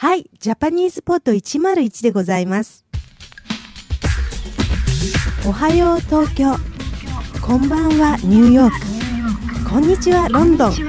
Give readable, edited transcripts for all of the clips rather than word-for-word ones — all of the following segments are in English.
はい、ジャパニーズポット101でございます。おはよう東京、こんばんはニューヨーク、こんにちはロンドン。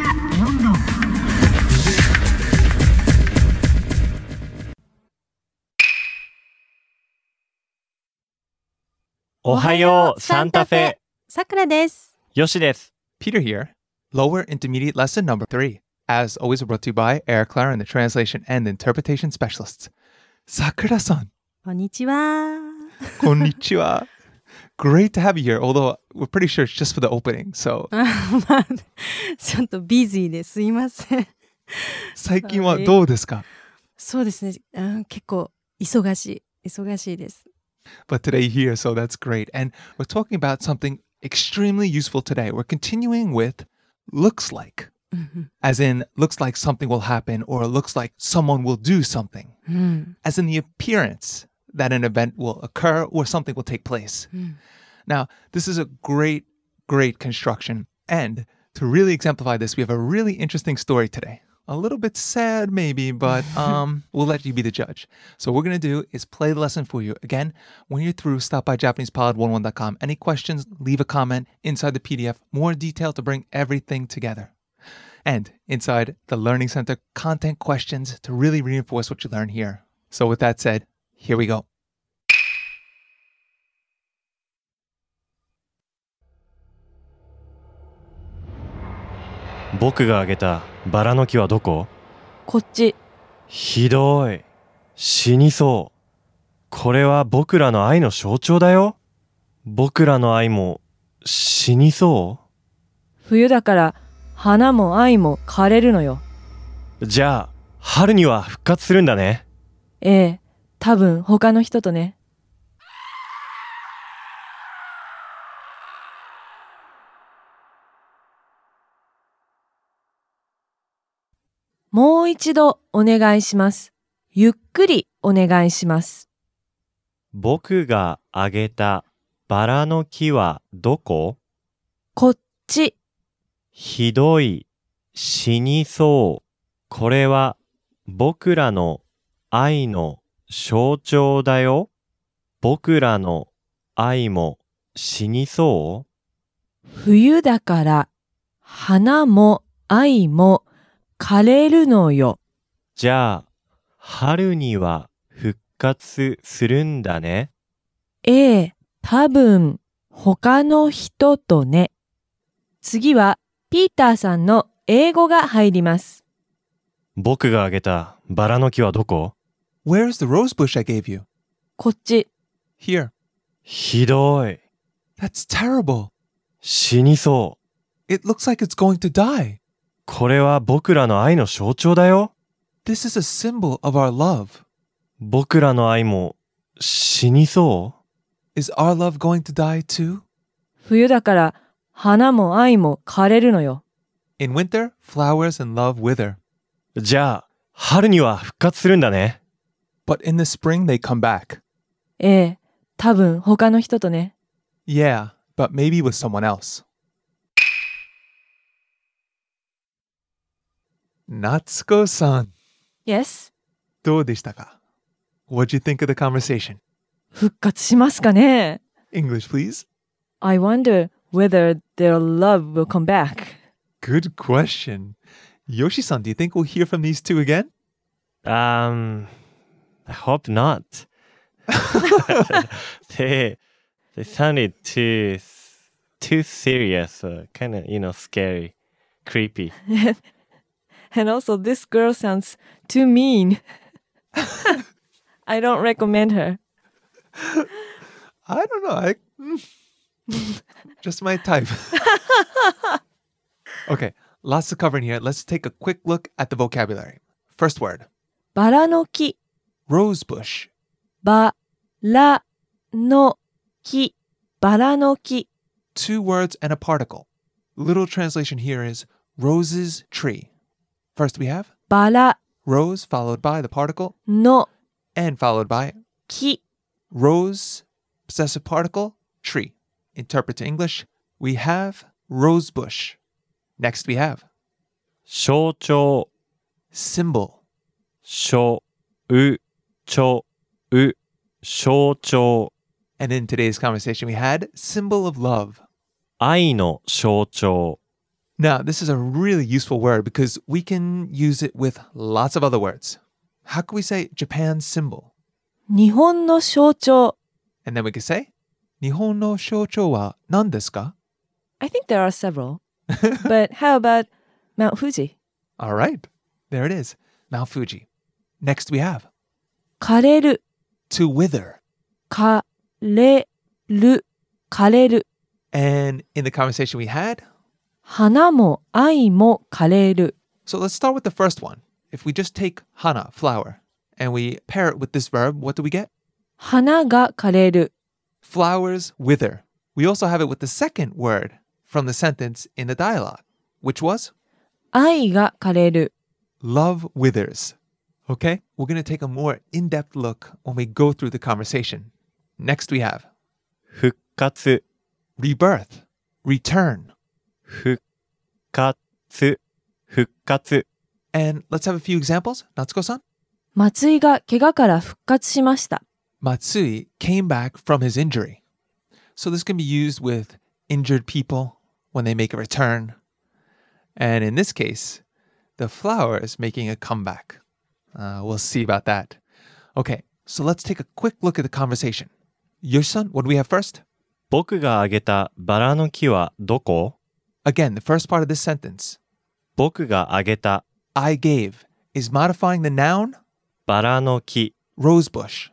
おはようサンタフェ。 さくらです。 よしです。 Peter here. Lower Intermediate Lesson Number 3. As always, brought to you by Air Clara and the Translation and Interpretation Specialists. Sakura-san. こんにちは。 Konnichiwa. Great to have you here, although we're pretty sure it's just for the opening, so. まあ、ちょっとビジーですいません。 最近はどうですか？ そうですね、結構忙しいです。 But today here, so that's great. And we're talking about something extremely useful today. We're continuing with looks like. As in, looks like something will happen or looks like someone will do something. As in the appearance that an event will occur or something will take place. Now, this is a great construction. And to really exemplify this, we have a really interesting story today. A little bit sad maybe, but we'll let you be the judge. So what we're going to do is play the lesson for you. Again, when you're through, stop by JapanesePod11.com. Any questions, leave a comment inside the PDF. More detail to bring everything together. And inside the Learning Center, content questions to really reinforce what you learn here. So with that said, here we go. 僕があげたバラの木はどこ？ こっち。 ひどい。死にそう。これは僕らの愛の象徴だよ。僕らの愛も死にそう？ 冬だから花も愛も枯れるのよ。 じゃあ春には復活するんだね。 ええ、多分他の人とね。もう一度お願いします。ゆっくりお願いします。 僕があげたバラの木はどこ？ こっち。 ひどい。死にそう。これは僕らの愛の象徴だよ。僕らの愛も死にそう？ 冬だから花も愛も枯れるのよ。 じゃあ春には復活するんだね。 ええ、多分他の人とね。次はピーターさんの英語が入ります。 僕があげたバラの木はどこ？ Where's the rose bush I gave you? こっち。 Here. ひどい。 That's terrible. 死にそう。 It looks like it's going to die. これは僕らの愛の象徴だよ。 This is a symbol of our love. 僕らの愛も死にそう？ Is our love going to die too? 冬だから花も愛も枯れるのよ。 In winter, flowers and love wither. じゃあ春には復活するんだね。 But in the spring they come back. ええ、多分他の人とね。 Yeah, but maybe with someone else. Natsuko-san. Yes? どうでしたか? What'd you think of the conversation? 復活しますかね? English, please. I wonder whether their love will come back. Good question. Yoshi-san, do you think we'll hear from these two again? I hope not. they sounded too serious, kind of, scary, creepy. And also this girl sounds too mean. I don't recommend her. I don't know. Just my type. Okay, lots to cover in here. Let's take a quick look at the vocabulary. First word. バラの木。 Rose bush. バラの木。バラの木。 Two words and a particle. Little translation here is rose's tree. First we have バラ rose followed by the particle の and followed by 木。 rose, possessive particle, tree. Interpret to English, we have rose bush. Next we have 象徴、 symbol. 象、 う、ちょ、う、象徴。 And in today's conversation, we had symbol of love. 愛の象徴。 Now, this is a really useful word because we can use it with lots of other words. How can we say Japan's symbol? 日本の象徴。 And then we can say, 日本の象徴は何ですか? I think there are several. But how about Mount Fuji? All right. There it is. Mount Fuji. Next we have 枯れる。 to wither. 枯れる。枯れる。 And in the conversation we had, 花も愛も枯れる。 so let's start with the first one. If we just take hana, flower, and we pair it with this verb, what do we get? 花が枯れる。 Flowers wither. We also have it with the second word from the sentence in the dialogue, which was 愛が枯れる。 love withers. Okay? We're going to take a more in-depth look when we go through the conversation. Next we have 復活、 rebirth, return. 復活、復活。 And let's have a few examples. Natsuko-san? 松井が怪我から復活しました。 Matsui came back from his injury. So this can be used with injured people when they make a return. And in this case, the flower is making a comeback. We'll see about that. Okay, so let's take a quick look at the conversation. Yoshi-san, what do we have first? 僕があげたバラの木はどこ? Again, the first part of this sentence, 僕があげた I gave, is modifying the noun バラの木。 rosebush.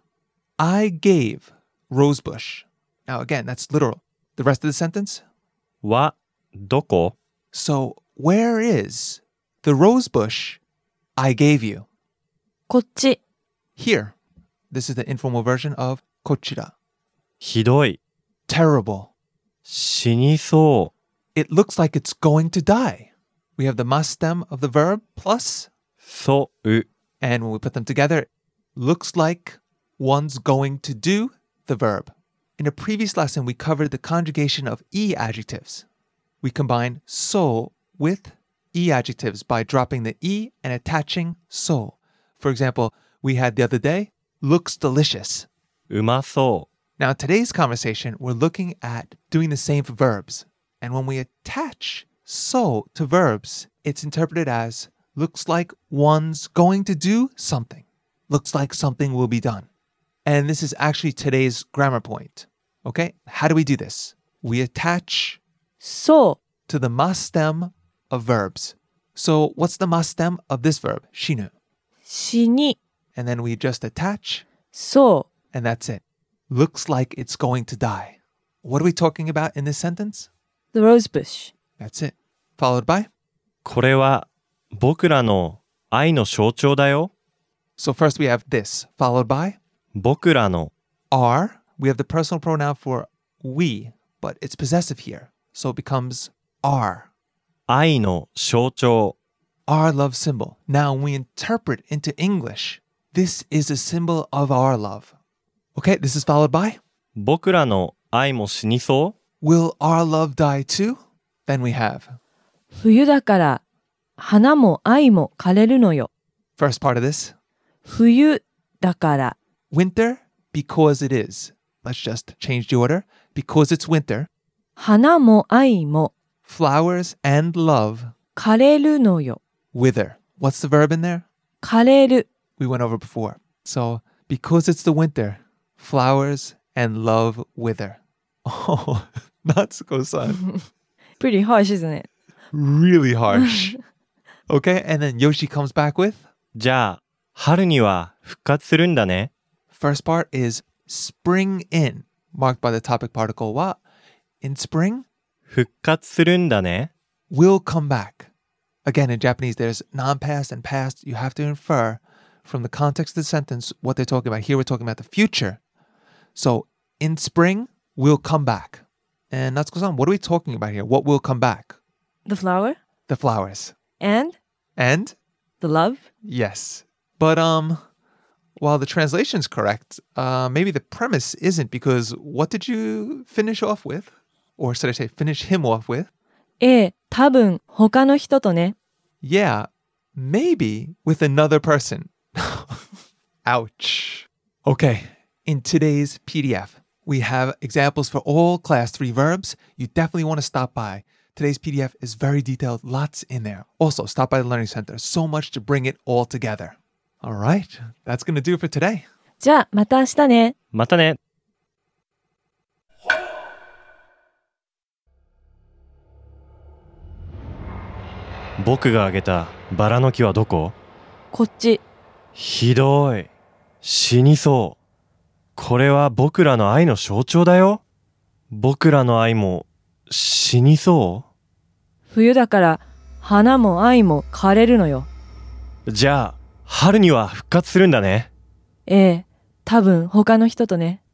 I gave rosebush. Now again, that's literal. The rest of the sentence? はどこ? So where is the rosebush I gave you? こっち。 Here. This is the informal version of kochira. ひどい。 Terrible. 死にそ It looks like it's going to die. We have the mas stem of the verb plus, う。そう。 and when we put them together, it looks like one's going to do the verb. In a previous lesson, we covered the conjugation of e adjectives. We combine so with e adjectives by dropping the e and attaching so. For example, we had the other day, looks delicious. うまそ Now, today's conversation, we're looking at doing the same for verbs. And when we attach so to verbs, it's interpreted as looks like one's going to do something. Looks like something will be done. And this is actually today's grammar point. Okay? How do we do this? We attach そう。 to the mas stem of verbs. So what's the mas stem of this verb? Shinu. 死に。 And then we just attach, そう。 and that's it. Looks like it's going to die. What are we talking about in this sentence? The rosebush. That's it. Followed by? う。これは僕らの愛の象徴だよ。 So first we have this, followed by 僕らの are. We have the personal pronoun for we, but it's possessive here. So it becomes are. 愛の象徴。 Our love symbol. Now when we interpret into English, this is a symbol of our love. Okay, this is followed by 僕らの愛も死にそ will our love die too? Then we have 冬だから花も愛も枯れるのよ。 first part of this, 冬だから winter because it is. Let's just change the order. Because it's winter, 花も愛も flowers and love 枯れるのよ。 wither. What's the verb in there? 枯れる。 We went over before. So, because it's the winter, flowers and love wither. Oh, Natsuko-san. Pretty harsh, isn't it? Really harsh. Okay, and then Yoshi comes back with じゃあ春には復活するんだね。 first part is spring in, marked by the topic particle wa. In spring, 復活するんだね。 will come back. Again, in Japanese, there's non-past and past. You have to infer from the context of the sentence what they're talking about. Here we're talking about the future. So, in spring, will come back. And Natsuko-san, what are we talking about here? What will come back? The flower The flowers. and And the love. yes. But while the translation's correct, maybe the premise isn't, because what did you finish off with? Or should I say finish him off with? 多分他の人とね。 Yeah, maybe with another person. Ouch. Okay, in today's PDF, we have examples for all class 3 verbs. You definitely want to stop by. Today's PDF is very detailed, lots in there. Also, stop by the Learning Center. So much to bring it all together. All right, that's going to do it for today. じゃあ、また明日ね。 またね。僕があげたバラの木はどこ？ こっち。 ひどい。死にそう。これは僕らの愛の象徴だよ。僕らの愛も死にそう？ 冬だから花も愛も枯れるのよ。 じゃあ、春には復活するんだね。 ええ、多分他の人とね。